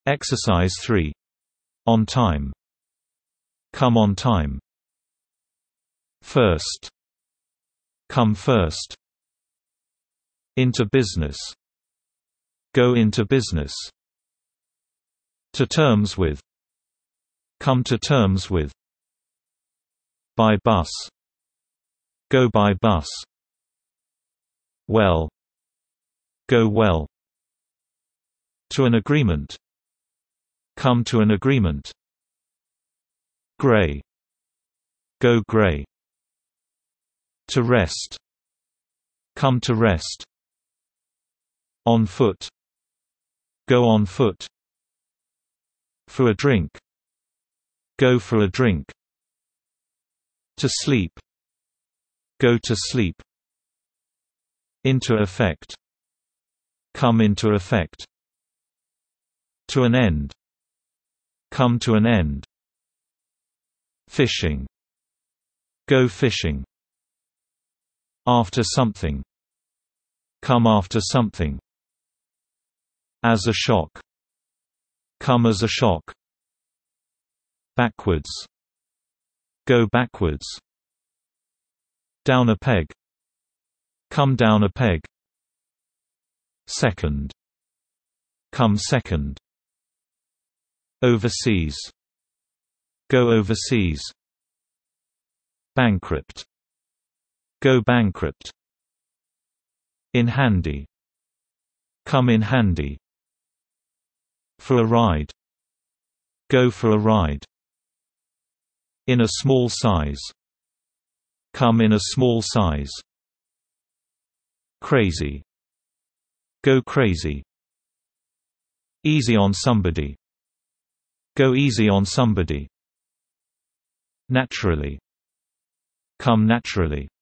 Exercise 3. On time. Come on time. First. Come first. Into business. Go into business. To terms with. Come to terms with. By bus. Go by bus. Well. Go well. To an agreement. Come to an agreement. Gray. Go gray. To rest. Come to rest. On foot. Go on foot. For a drink. Go for a drink. To sleep. Go to sleep. Into effect. Come into effect. To an end. Come to an end. Fishing. Go fishing. After something. Come after something. As a shock. Come as a shock. Backwards. Go backwards. Down a peg. Come down a peg. Second. Come second. Overseas. Go overseas. Bankrupt. Go bankrupt. In handy. Come in handy. For a ride. Go for a ride. In a small size. Come in a small size. Crazy. Go crazy. Easy on somebody. Go easy on somebody. Naturally. Come naturally.